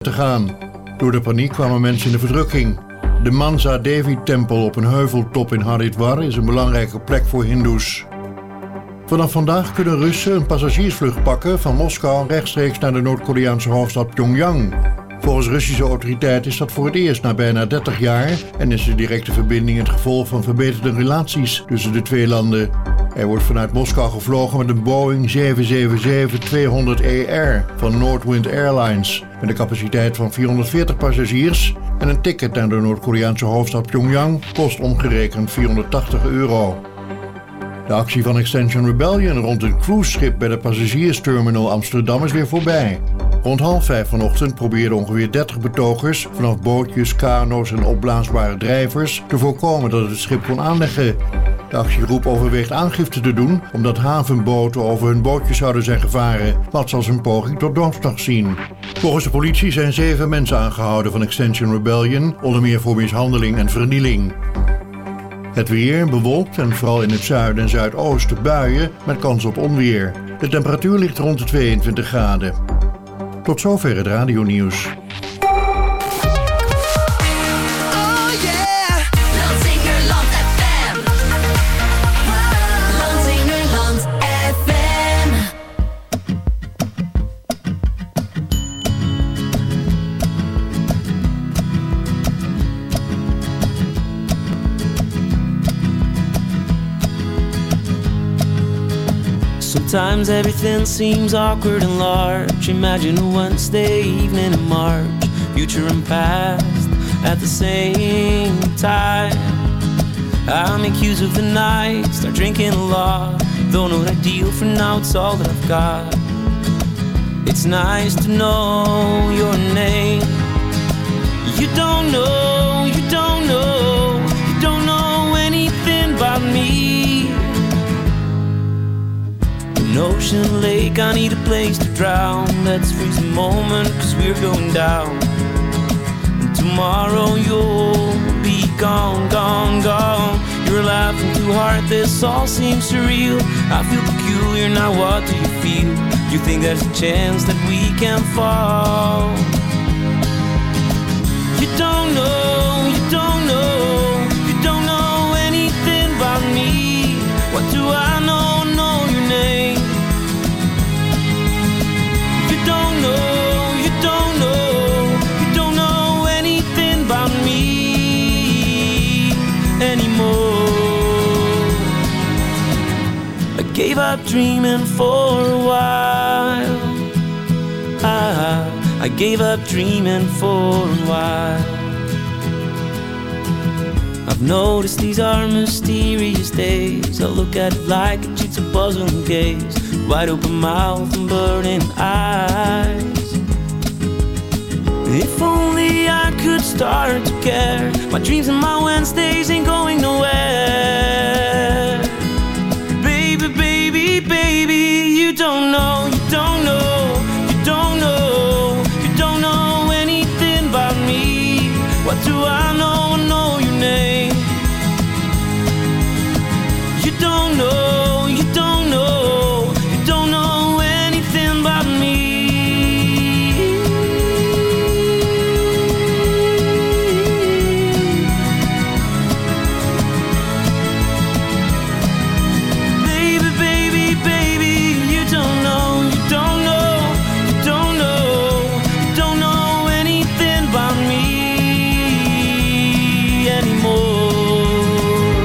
te gaan. Door de paniek kwamen mensen in de verdrukking. De Mansa Devi-tempel op een heuveltop in Haridwar is een belangrijke plek voor hindoes. Vanaf vandaag kunnen Russen een passagiersvlucht pakken van Moskou rechtstreeks naar de Noord-Koreaanse hoofdstad Pyongyang. Volgens Russische autoriteiten is dat voor het eerst na bijna 30 jaar en is de directe verbinding het gevolg van verbeterde relaties tussen de twee landen. Er wordt vanuit Moskou gevlogen met een Boeing 777-200ER van Northwind Airlines met een capaciteit van 440 passagiers en een ticket naar de Noord-Koreaanse hoofdstad Pyongyang kost omgerekend €480. De actie van Extinction Rebellion rond een cruiseschip bij de passagiersterminal Amsterdam is weer voorbij. Rond 4:30 vanochtend probeerden ongeveer 30 betogers vanaf bootjes, kano's en opblaasbare drijvers te voorkomen dat het schip kon aanleggen. De actiegroep overweegt aangifte te doen omdat havenboten over hun bootjes zouden zijn gevaren, wat ze als een poging tot doodslag zien. Volgens de politie zijn 7 mensen aangehouden van Extinction Rebellion, onder meer voor mishandeling en vernieling. Het weer bewolkt en vooral in het zuiden en zuidoosten buien met kans op onweer. De temperatuur ligt rond de 22 graden. Tot zover het radionieuws. Sometimes everything seems awkward and large. Imagine a Wednesday evening in March, future and past at the same time. I make use of the night, start drinking a lot. Though not ideal for now, it's all that I've got. It's nice to know your name. You don't know, you don't know, you don't know anything about me. An ocean, lake, I need a place to drown. Let's freeze the moment, cause we're going down. And tomorrow you'll be gone, gone, gone. You're laughing too hard, this all seems surreal. I feel peculiar, now what do you feel? You think there's a chance that we can fall? You don't know, you don't know, you don't know anything about me. What do I know your name? You don't know, you don't know, you don't know anything about me anymore. I gave up dreaming for a while. I gave up dreaming for a while. I've noticed these are mysterious days. I look at it like a jigsaw puzzle and gaze. Wide open mouth and burning eyes. If only I could start to care. My dreams and my Wednesdays ain't going nowhere. Baby, baby, baby, you don't know, you don't know, you don't know, you don't know anything about me. What do I know? I know your name. You don't know, you don't know, you don't know anything about me. Baby, baby, baby, you don't know, you don't know, you don't know, you don't know anything about me anymore.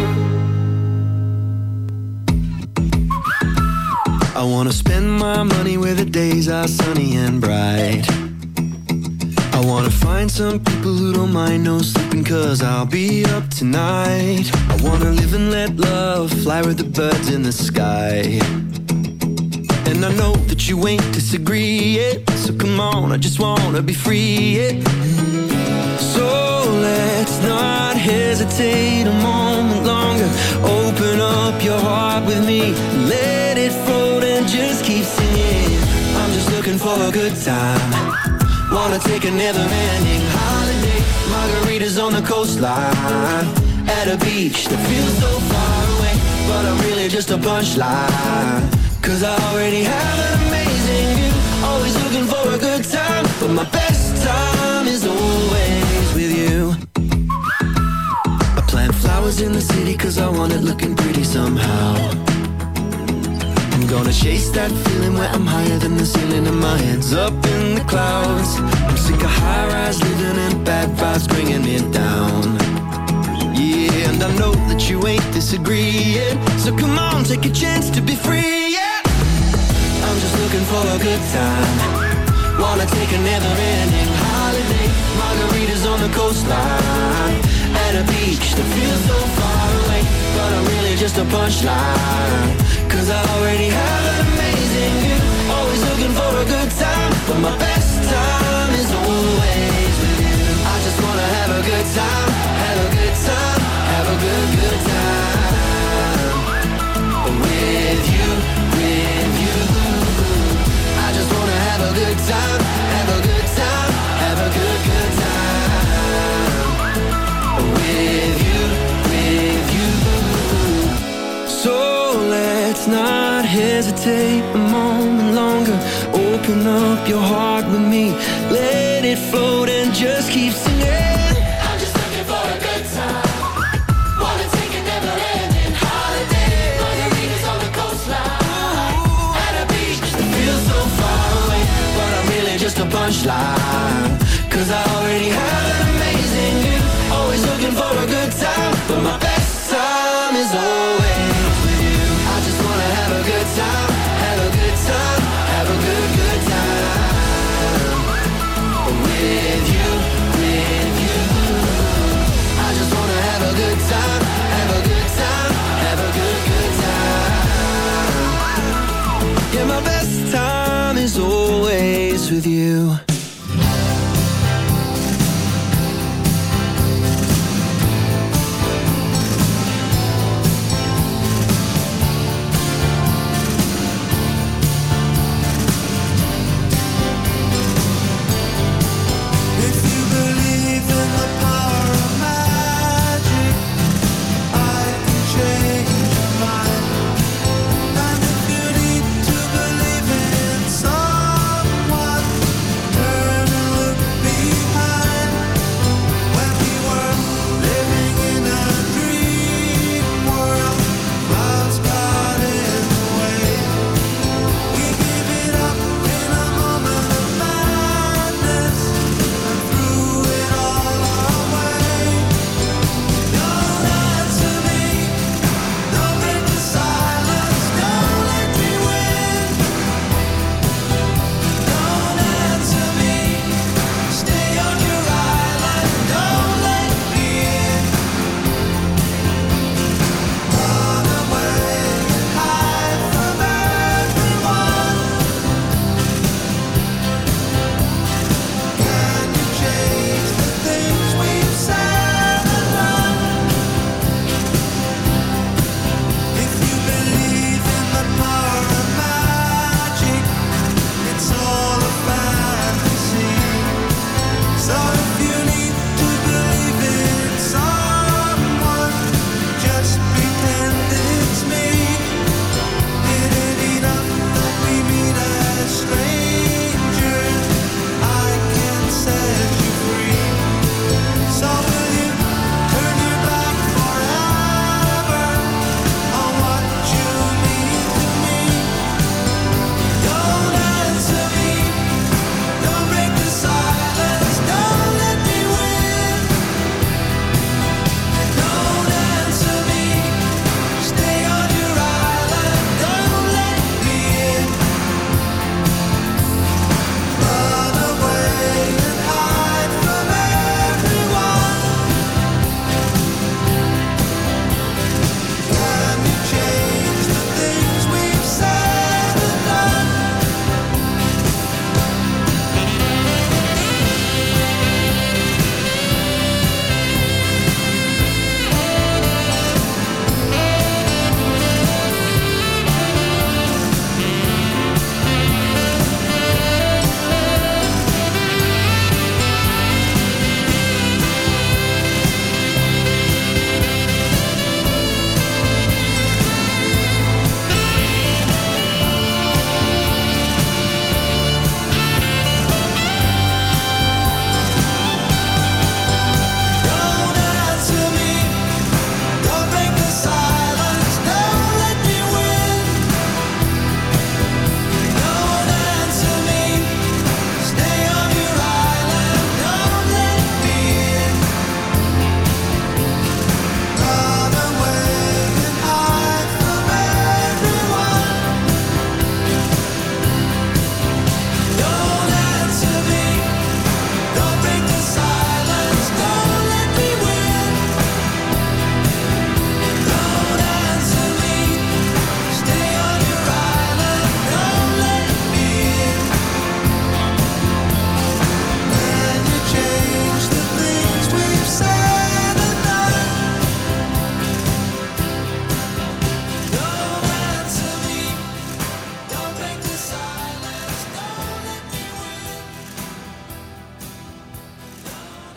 I wanna spend my money where the days are sunny and bright. I wanna find some people who don't mind no sleeping, cause I'll be up tonight. I wanna live and let love fly with the birds in the sky. And I know that you ain't disagree, yeah. So come on, I just wanna be free, yeah. So let's not hesitate a moment longer. Open up your heart with me, let it float and just keep singing. I'm just looking for a good time. Wanna take a never-ending holiday. Margaritas on the coastline, at a beach that feels so far away. But I'm really just a punchline, cause I already have an amazing view. Always looking for a good time, but my best time flowers in the city cause I want it looking pretty somehow. I'm gonna chase that feeling where I'm higher than the ceiling and my head's up in the clouds. I'm sick of high-rise living and bad vibes bringing it down. Yeah, and I know that you ain't disagreeing, so come on, take a chance to be free, yeah. I'm just looking for a good time. Wanna take a never-ending holiday. Margaritas on the coastline, at a beach that feels so far away, but I'm really just a punchline, cause I already have an amazing view. Always looking for a good time, but my best time is always with you. I just wanna have a good time, have a good time, have a good, good time with you, with you. I just wanna have a good time, have a good time, have a good, good time with you, with you. So let's not hesitate a moment longer. Open up your heart with me, let it float and just keep singing. I'm just looking for a good time. Wanna take a never-ending holiday. Margaritas on the coastline, at a beach that feels so far away, but I'm really just a punchline, cause I already have an amazing view. Always looking for a good time, but my best time is always with you. I just wanna have a good time, have a good time, have a good, good time with you, with you. I just wanna have a good time, have a good time, have a good, good time. Yeah, my best time is always with you.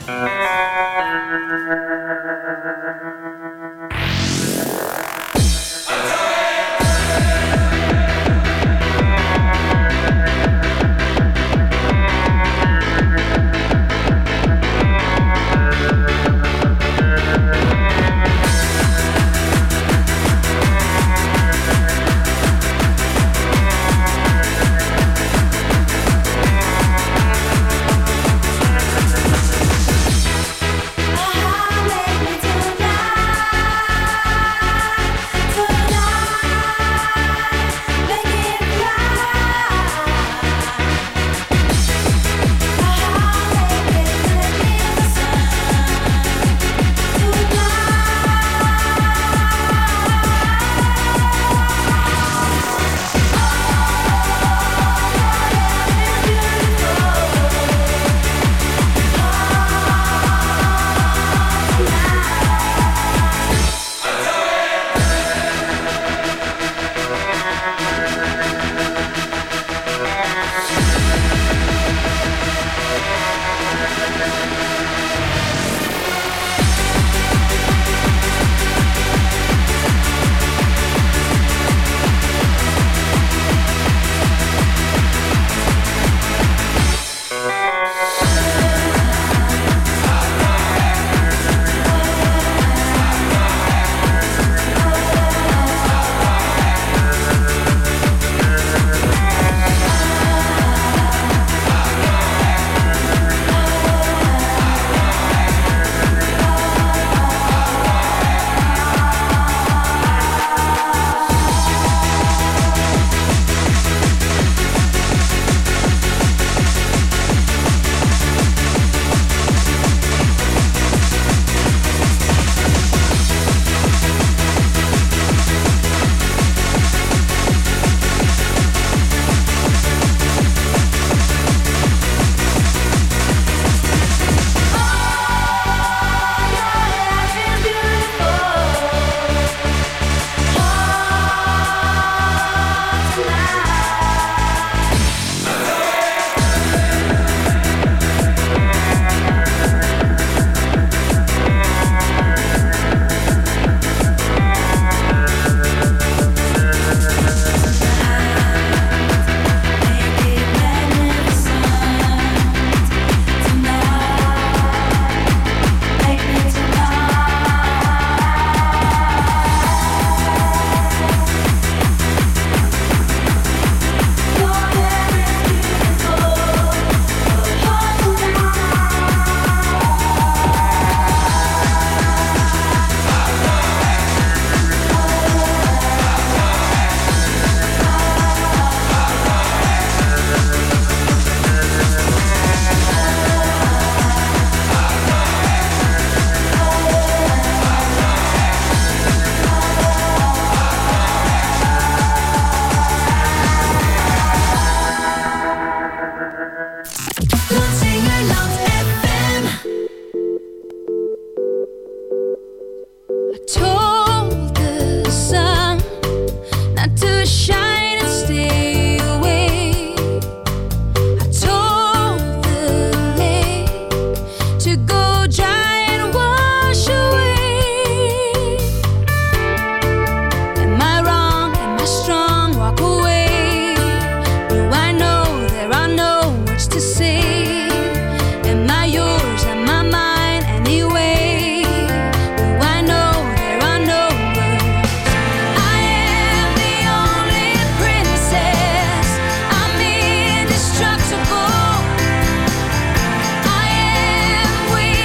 I am weak.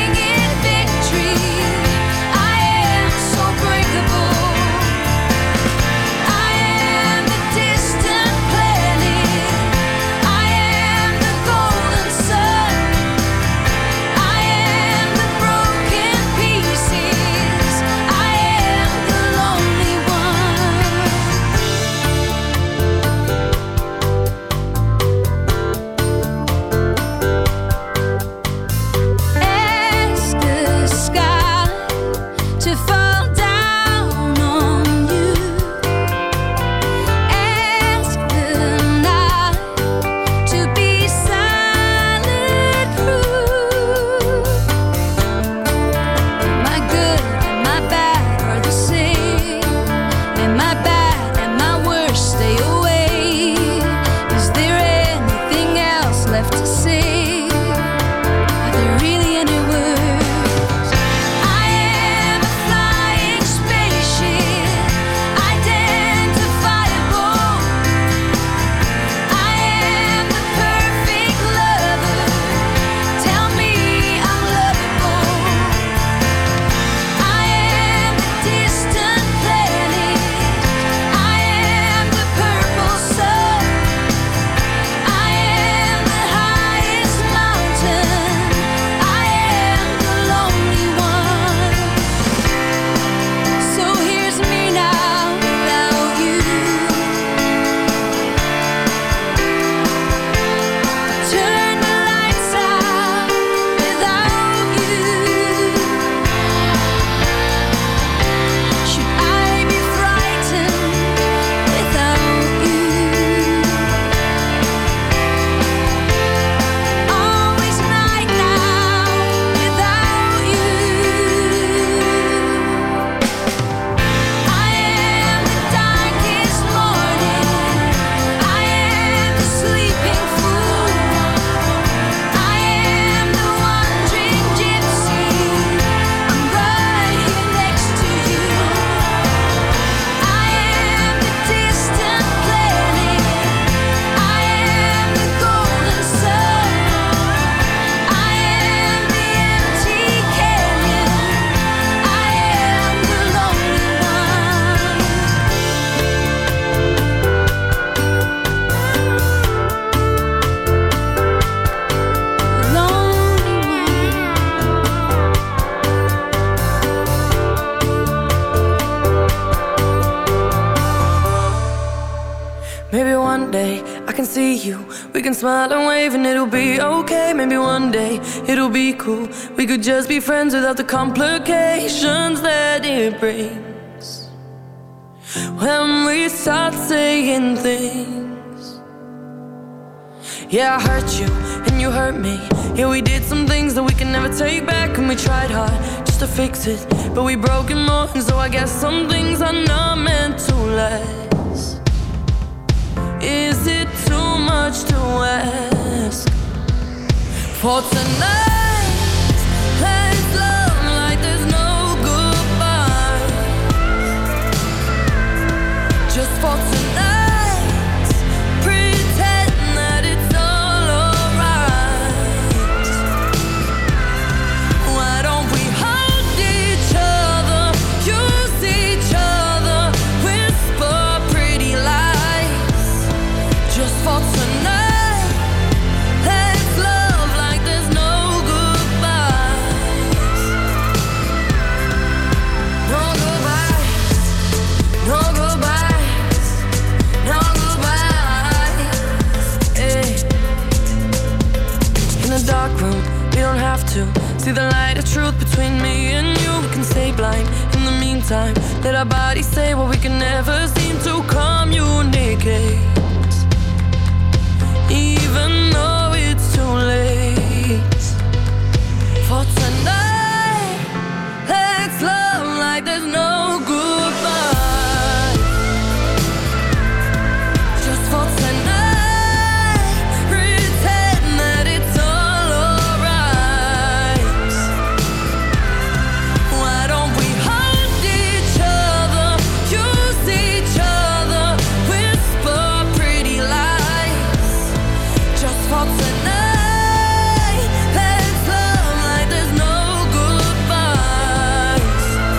you. We can smile and wave and it'll be okay. Maybe one day it'll be cool. We could just be friends without the complications that it brings. When we start saying things. Yeah, I hurt you and you hurt me. Yeah, we did some things that we can never take back. And we tried hard just to fix it, but we broke it more. And so I guess some things are not meant to last. Is it too much to ask? For tonight, let's love like there's no goodbye. Just for tonight, pretend that it's all alright. Why don't we hold each other, use each other, whisper pretty lies. Just for tonight, let's love like there's no goodbyes. No goodbyes, no goodbyes, no goodbyes. Hey. In a dark room, we don't have to see the light of truth between me and you. We can stay blind in the meantime. Let our bodies say what we can never seem to communicate. Even though it's too late. For tonight, let's love like there's no goodbye. Just for tonight, pretend that it's all alright. Why don't we hold each other, use each other, whisper pretty lies. Just for tonight, let's love like there's no goodbyes.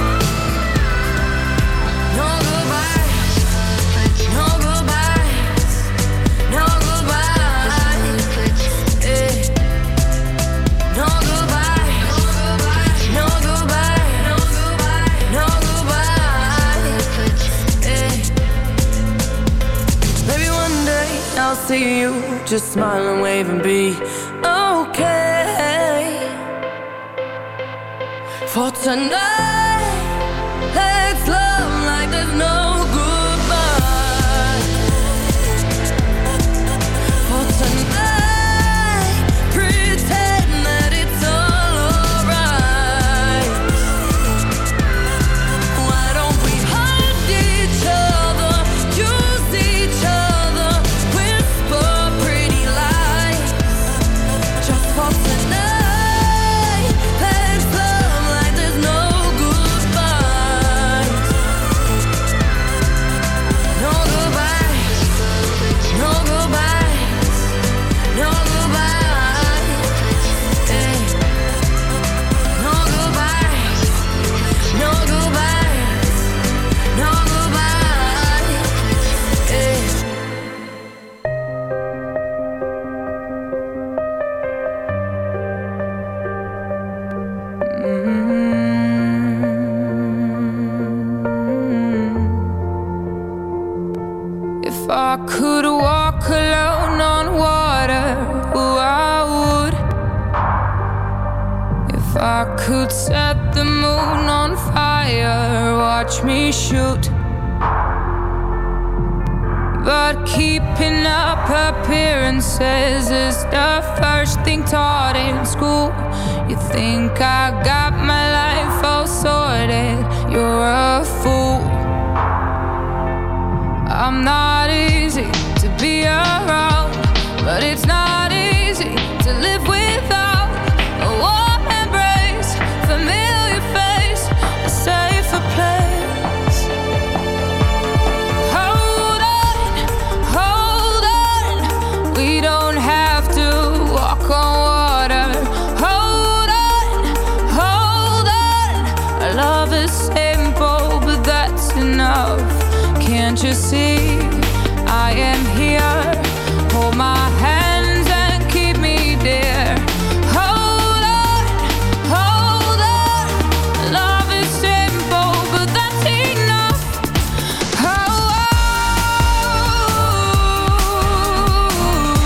No goodbyes, no goodbyes, no goodbyes. Eh. No goodbyes, no goodbyes, no goodbyes. Eh. Maybe one day I'll see you, just smile and wave and be okay. For tonight, let's love like there's no goodbye. For tonight, pretend that it's all alright. Why don't we hold each other, use each other, whisper pretty lies. Just for tonight, let's love like there's no goodbyes. No goodbyes, no goodbyes, no goodbyes. Eh. No goodbyes, no goodbyes, no goodbyes. Eh. If I could walk alone on water, oh, I would. If I could set the moon on fire, watch me shoot. But keeping up appearances is the first thing taught in school. You think I got my life all sorted, you're a fool. I'm not easy to be around, but it's not easy to live without a warm embrace, familiar face, a safer place. Hold on, we don't have to walk on water. Hold on, our love is simple, but that's enough. Can't you see I am here? Hold my hands and keep me dear. Hold on, love is simple, but that's enough. Oh,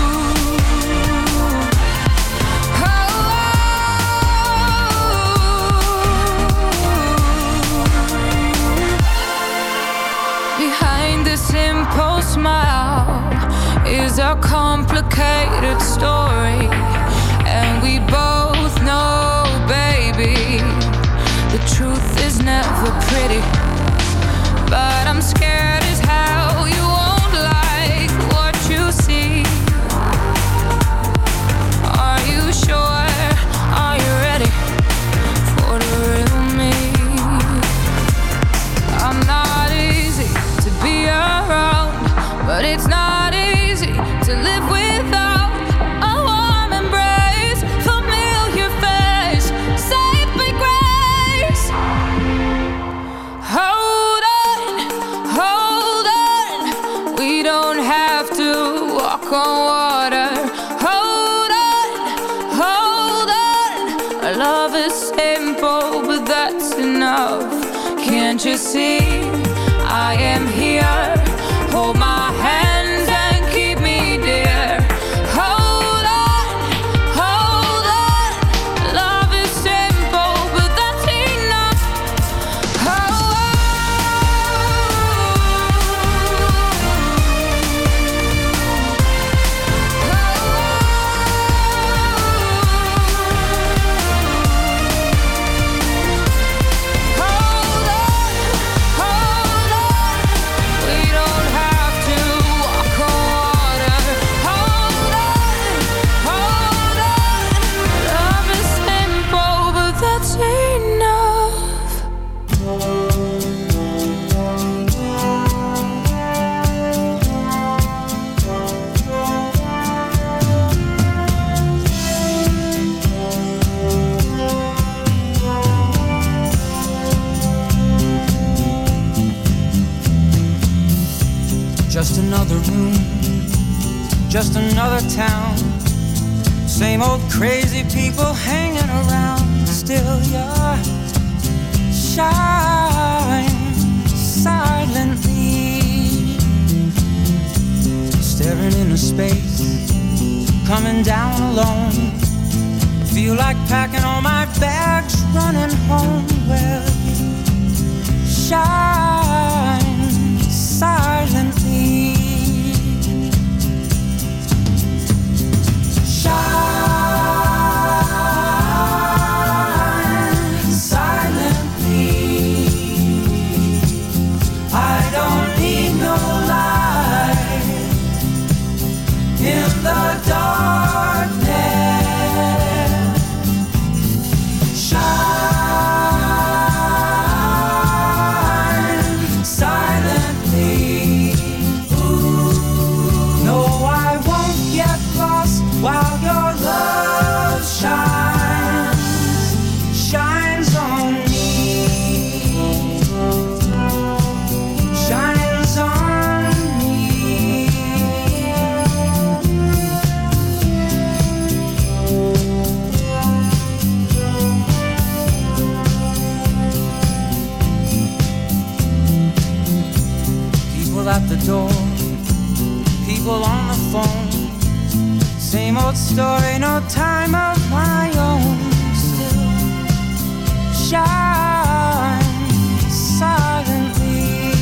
complicated story, and we both know, baby, the truth is never pretty. But I'm scared as hell you won't like what you see. Are you sure? Are you ready for the real me? I'm not easy to be around, but it's not easy to live without a warm embrace, familiar face, safe by grace. Hold on, we don't have to walk on water. Hold on, our love is simple, but that's enough. Can't you see I am here? Hold my hands and keep me dear. Hold on, love is simple, but that's enough. Just another room, just another town. Same old crazy people hanging around. Still your shine silently, staring into space, coming down alone. Feel like packing all my bags, running home. Well, shine silently. Shine silently. I don't need no light in the darkness. Shine silently. Ooh. No, I won't get lost while your love shines on me, shines on me. People at the door, people on the phone. Same old story, no time of my own. Still shine silently.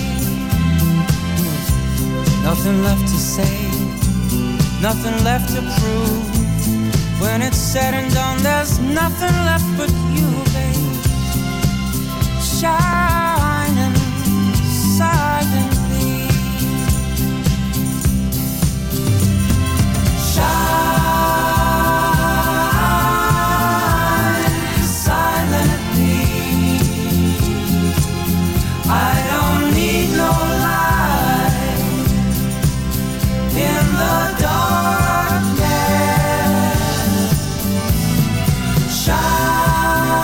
Nothing left to say, nothing left to prove. When it's said and done, there's nothing left but you, babe. Shining silently. Shine silently. I don't need no light in the darkness. Shine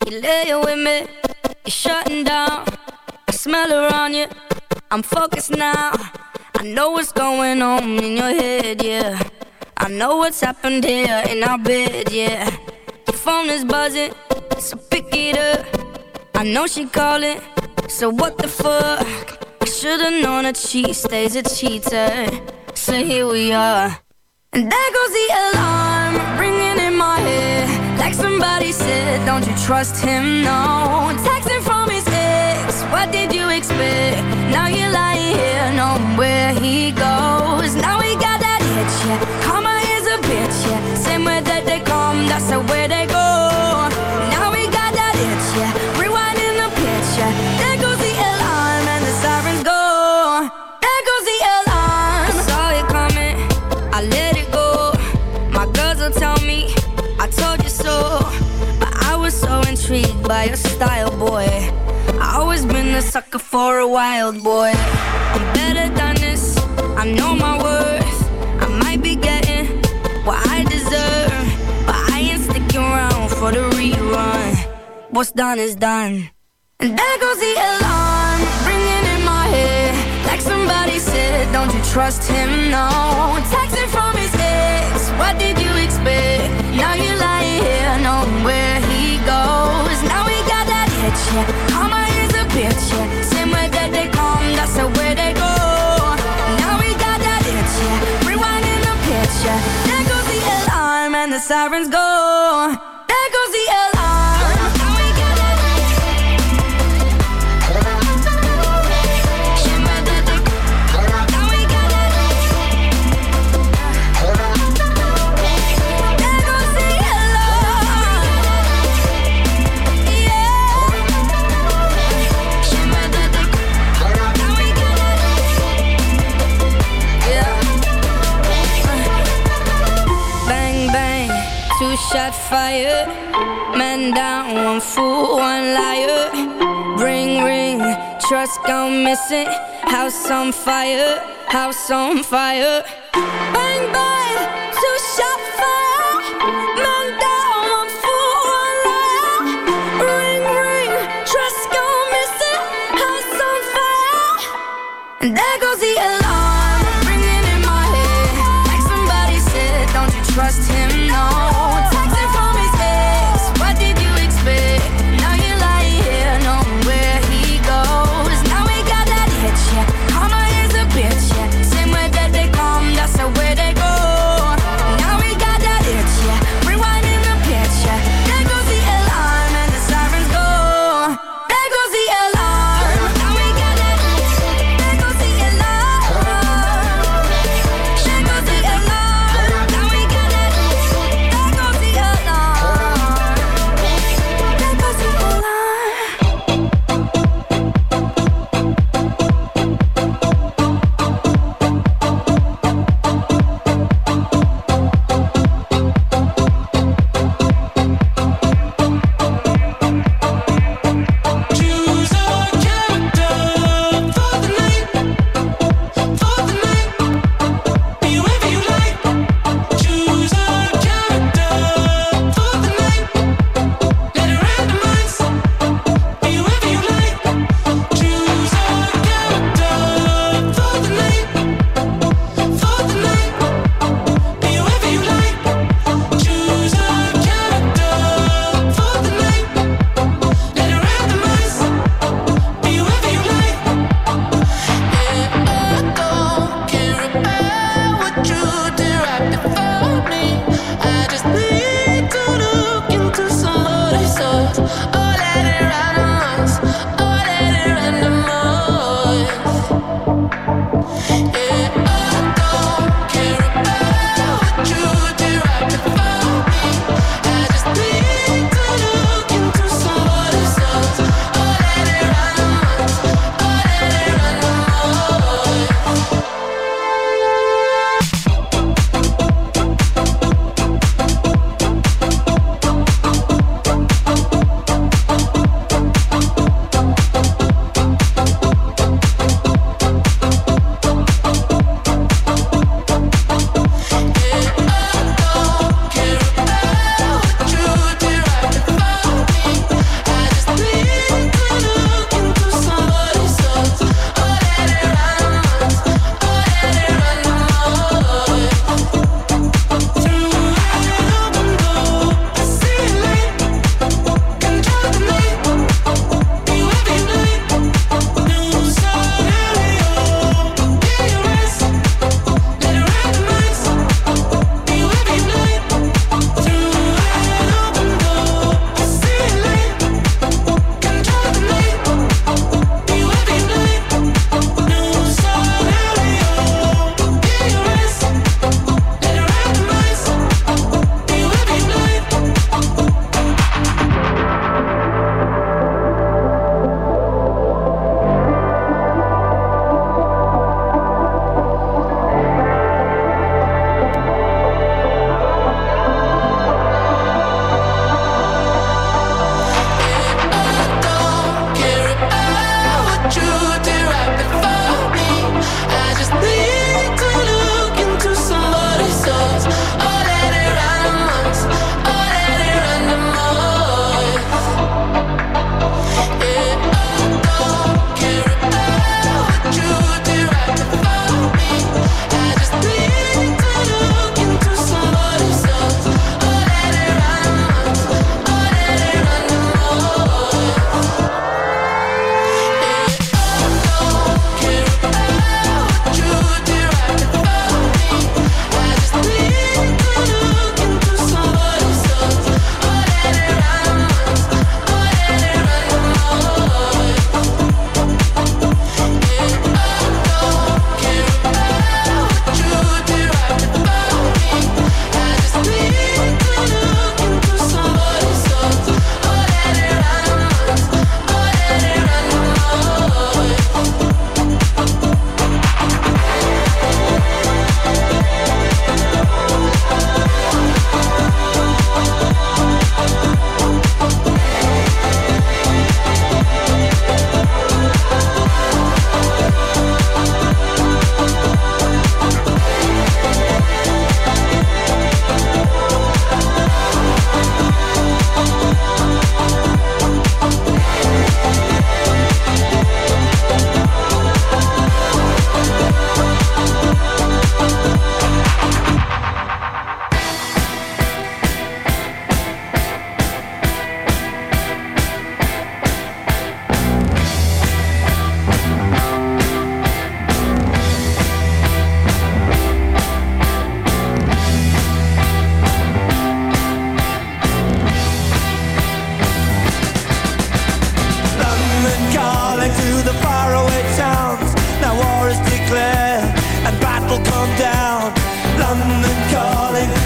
You lay with me, you're shutting down. I smell her on you, I'm focused now. I know what's going on in your head, yeah. I know what's happened here in our bed, yeah. Your phone is buzzing, so pick it up. I know she calling, so what the fuck? I should've known that she stays a cheater. So here we are. And there goes the alarm, ringing in my head. Like somebody said, don't you trust him, no. Texting from his ex, what did you expect? Now you're lying here, knowing where he goes. Now he got that itch, yeah. Karma is a bitch, yeah. Same way that they come, that's the way they go. Now we got that itch, yeah. Rewinding the pitch, yeah. There goes the alarm and the sirens go. There goes the alarm. I saw it coming, I let it go. My girls will tell me, I told you so. But I was so intrigued by your style, boy. I always been a sucker for a wild boy. I'm better than this, I know my worth. I might be getting what I deserve, but I ain't sticking around for the rerun. What's done is done. And there goes the alarm, ringing in my head. Like somebody said, don't you trust him, no. Texting from his ex, what did you expect? Now you're lying here, knowing where he goes. Now we got that itch, yeah. Karma is a bitch, yeah. Same way that they come, that's the way they go. Now we got that itch, yeah. Rewinding the pitch, yeah. There goes the alarm and the sirens go. There goes the alarm. Now we got that itch. Now we got that itch. There goes the alarm. Yeah. Now we got that itch. Yeah. Bang, bang, two-shot fire. Man down, one fool, one liar. Ring, ring, trust gone missing. House on fire, house on fire. Bang, bang, two-shot fire. Man down, one fool, one liar. Ring, ring, trust gone missing. House on fire. And there goes the alarm, ringing in my head. Like somebody said, don't you trust him, no. Texting from his ex, what did you expect? Now you're lying here, knowing where he goes. Now we got that itch, yeah. Karma is a bitch, yeah. Same way that they come, that's the way they go. Now we got that itch, yeah. Rewinding the pitch, yeah. There goes the alarm and the sirens go. There goes the alarm. Now we got that itch. There goes the alarm. There goes the alarm. Now we got that itch. There goes the alarm.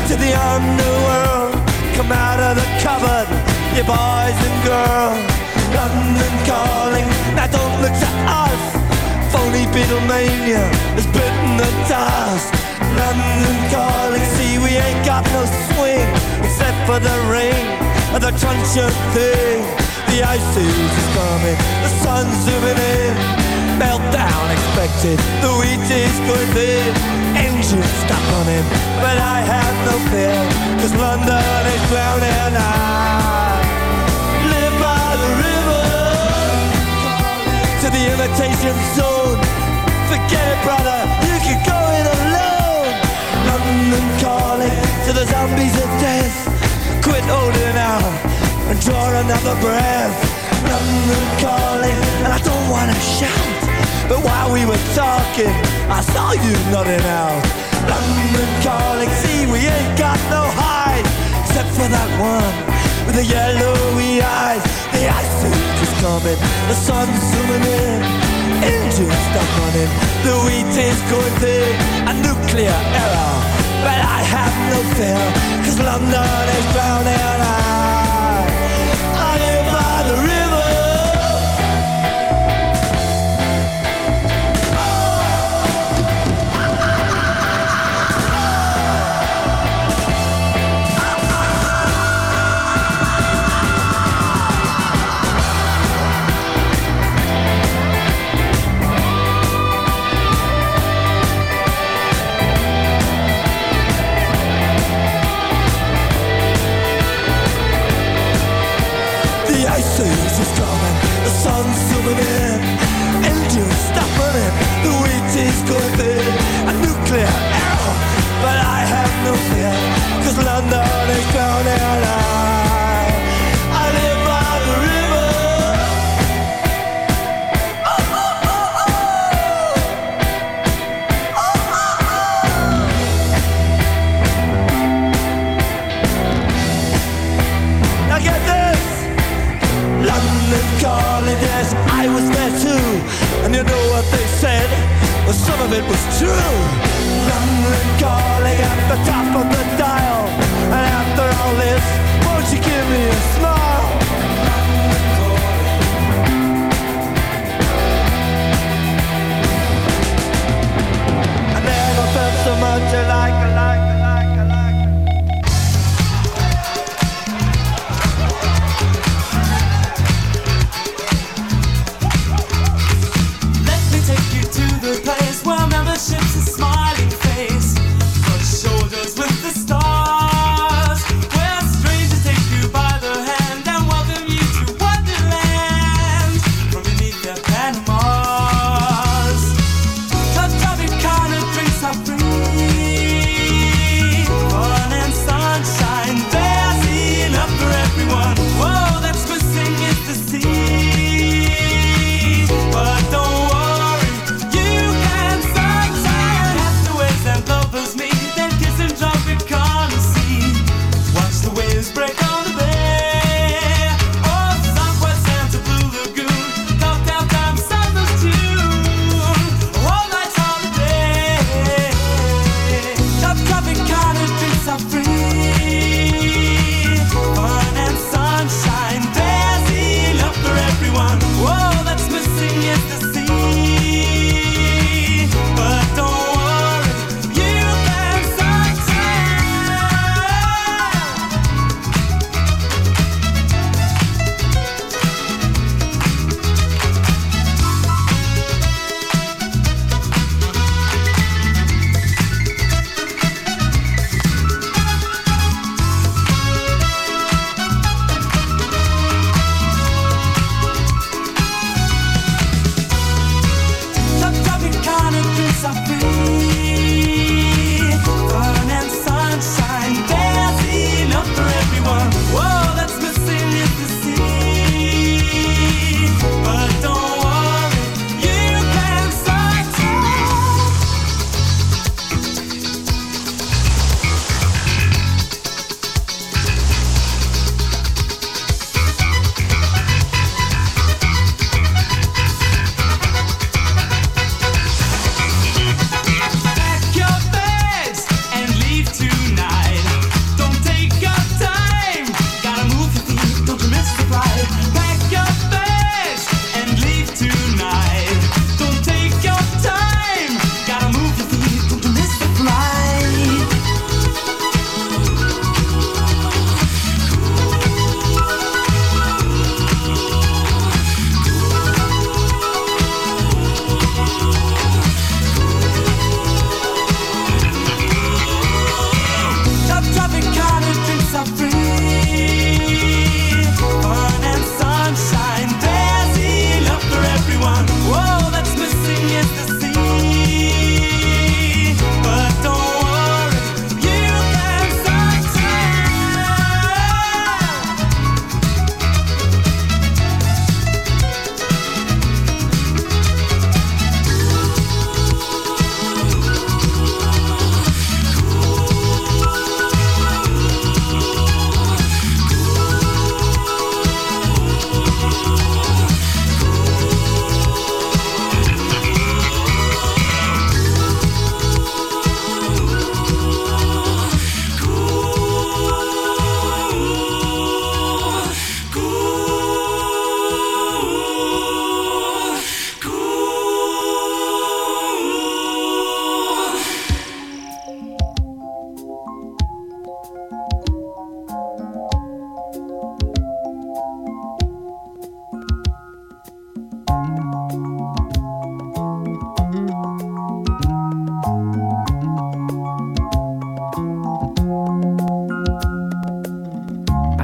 to the underworld. Come out of the cupboard, you boys and girls. London calling, now don't look to us. Phony Beatlemania has bitten the dust. London calling, see we ain't got no swing except for the ring of the truncheon thing. The ice age is coming, the sun's zooming in. Meltdown expected, the wheat is going thin. Engines stop running, but I have no fear, 'cause London is drowning. I live by the river, to the imitation zone. Forget it, brother, you can go it alone. London calling to the zombies of death. Quit holding out and draw another breath. London calling, and I don't wanna shout, but while we were talking, I saw you nodding out. London calling, see we ain't got no hide, except for that one with the yellowy eyes. The ice age is coming, the sun's zooming in. Engines stop running, the wheat is going thin. A nuclear error, but I have no fear, 'cause London is drowning. I live by the river. Is coming, the sun's zooming in. Engines stop running, the wheat is going thin. A nuclear error, but I have no fear, 'cause London is drowning. I live by the river. Oh, oh, oh, oh. Oh, oh, oh. Now get this. London calling, yes, I was there too. And you know what they said? Well, some of it was true. London calling at the top of the dial. And after all this, won't you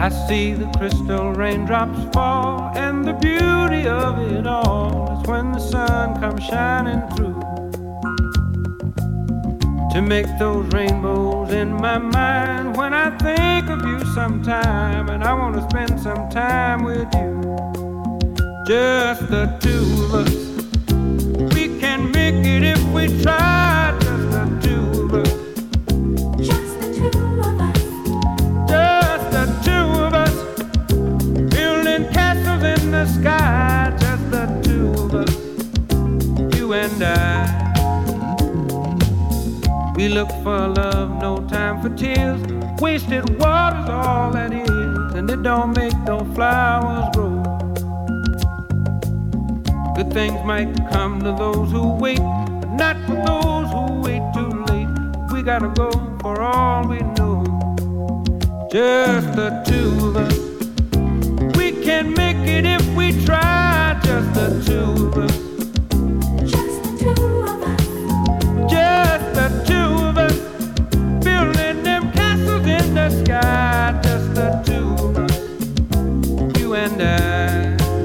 I see the crystal raindrops fall, and the beauty of it all is when the sun comes shining through to make those rainbows in my mind. When I think of you sometime, and I want to spend some time with you, just the two of us. We can make it if we try, just the two of us. Just the two of us. Just the two of us. Building castles in the sky, just the two of us. You and I. We look for love, no time for tears. Wasted water's all that is, and it don't make no flowers grow. Good things might come to those who wait, but not for those who wait too late. We gotta go for all we know. Just the two of us. We can make it if we try. Just the two of us. Just the two of us. Just the two of us. Building them castles in the sky. Just the two of us. You and I.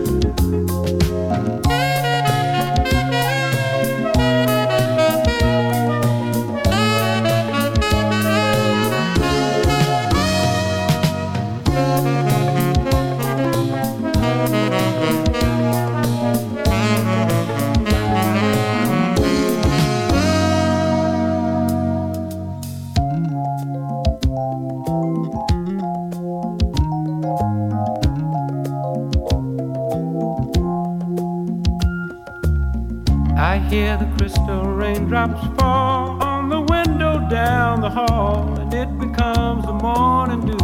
I hear the crystal raindrops fall on the window down the hall, and it becomes the morning dew.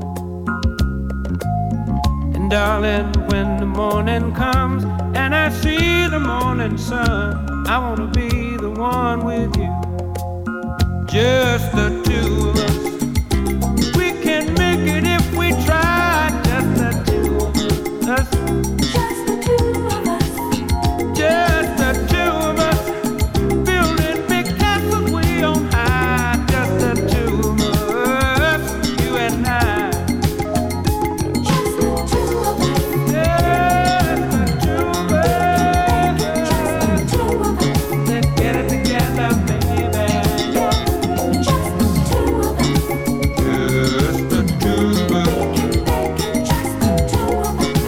And darling, when the morning comes and I see the morning sun, I wanna be the one with you. Just the two of us. We can make it if we try. Just the two of us. Just the two of us. Just the two of us. Building big castles way on high. Just the two of us. You and I. Just the two of us. Just the two of us. Just the two of us. Let's get it together, baby. Just the two of us. Just the two of us. Just the two of us.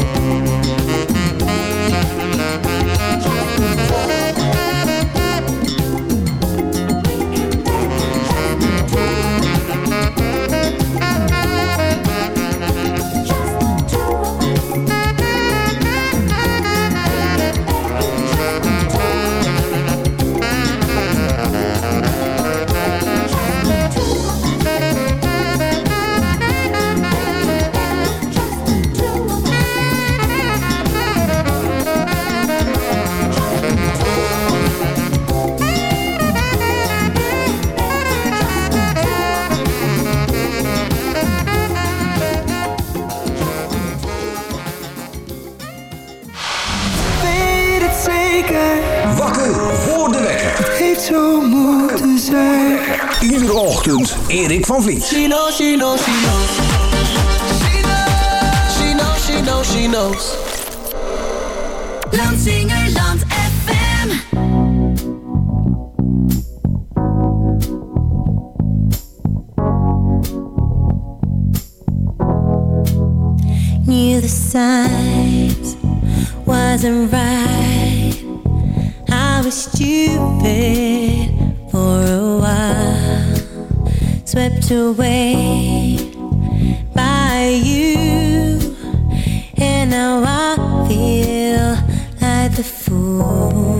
Weet het zeker, Wakker voor de wekker. heeft zo moeten zijn. Iedere ochtend Erik van Vliet. She knows, she knows, she knows. She knows, she knows, she knows. Landsingerland FM. Knew the signs wasn't right. I was stupid for a while, swept away by you, and now I feel like the fool.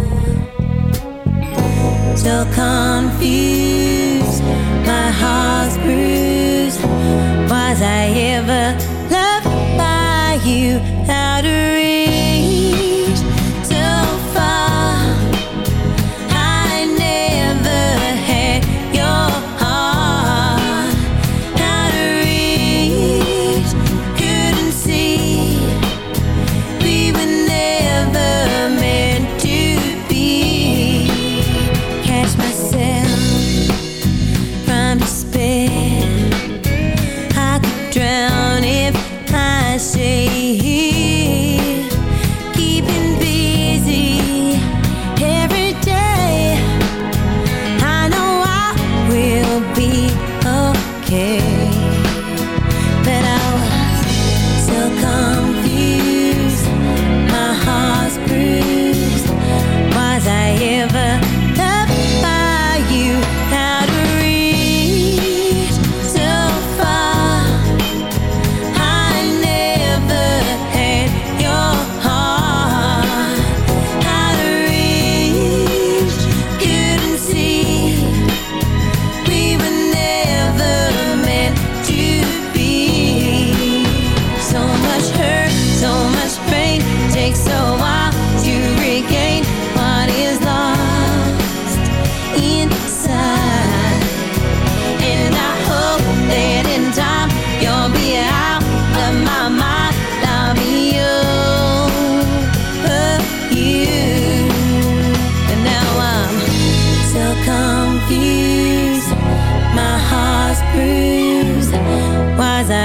So confused, my heart's bruised. Was I ever loved by you? Out of reach, so far. I never had your heart. Out of reach, couldn't see. We were never meant to be. Catch myself from despair. I could drown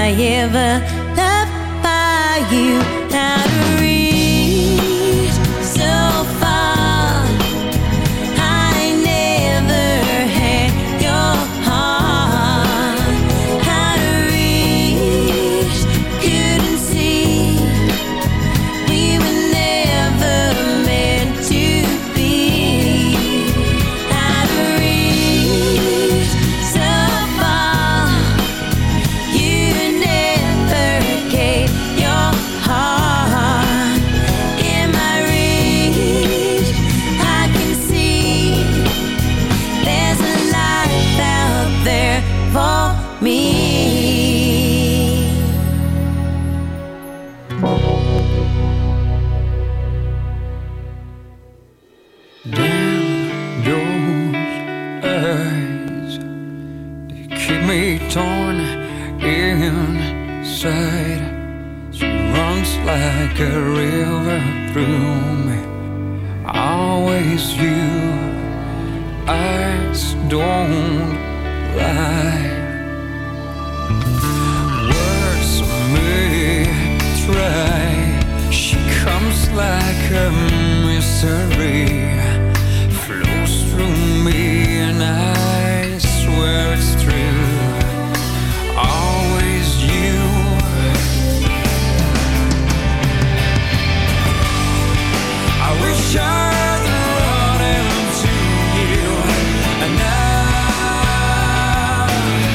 I ever loved by you. How to reach so far. I never had your heart. How to reach, couldn't see. We were never meant to be. How to reach so far. You never gave your heart. In my reach, I can see there's a life out there for me. Those eyes, they keep me torn inside. She runs like a river through me. Always you, eyes don't lie. Words may try. She comes like a mystery, flows through me, and I swear it's true. Always you. I wish I'd run into you, and now,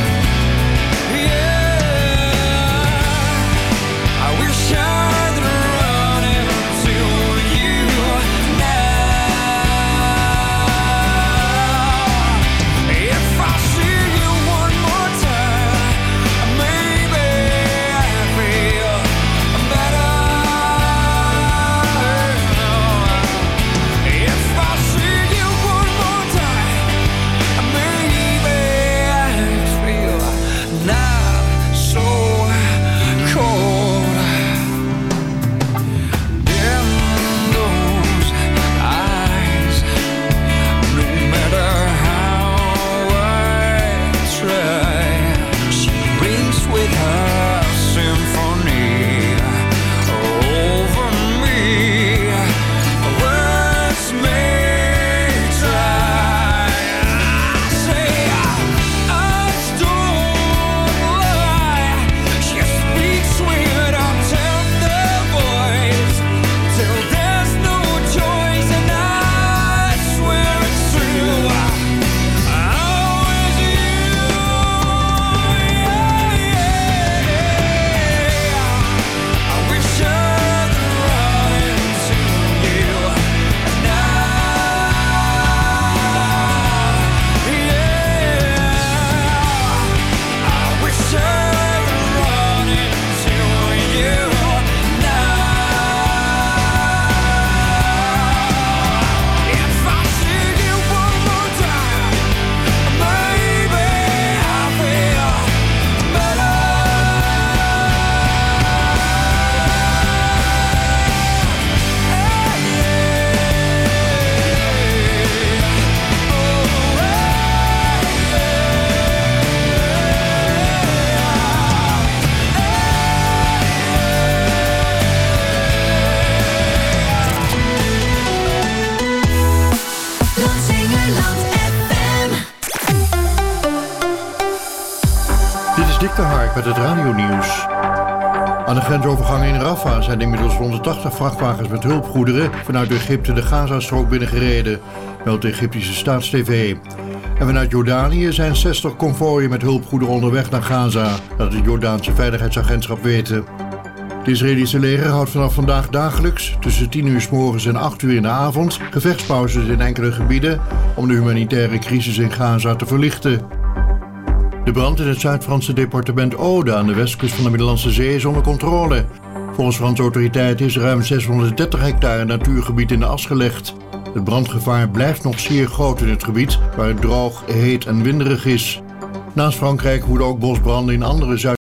yeah, I wish I'd run into you now. If I see you one more time, maybe I feel better. If I see you one more time, maybe I feel not so cold. In those eyes, no matter how I try, she rings with her symphony over me. Words may try. I say eyes don't lie. She speaks with a tender voice till there's no choice, and I swear it's true. Always you, I wish I'd run into you now. Yeah, I wish I'd run into you now. If I see you one more time, maybe I feel better. Lansingerland FM. Dit is Dick de Hark met het radionieuws. Aan de grensovergang in Rafah zijn inmiddels 180 vrachtwagens met hulpgoederen vanuit Egypte de Gazastrook binnengereden, meldt de Egyptische Staatstv. En vanuit Jordanië zijn 60 konvooien met hulpgoederen onderweg naar Gaza, laat het Jordaanse Veiligheidsagentschap weten. Het Israëlische leger houdt vanaf vandaag dagelijks tussen 10 uur 's morgens en 8 uur in de avond gevechtspauzes in enkele gebieden om de humanitaire crisis in Gaza te verlichten. De brand in het Zuid-Franse departement Aude aan de westkust van de Middellandse Zee is onder controle. Volgens Franse autoriteiten is ruim 630 hectare natuurgebied in de as gelegd. Het brandgevaar blijft nog zeer groot in het gebied, waar het droog, heet en winderig is. Naast Frankrijk woeden ook bosbranden in andere Zuid-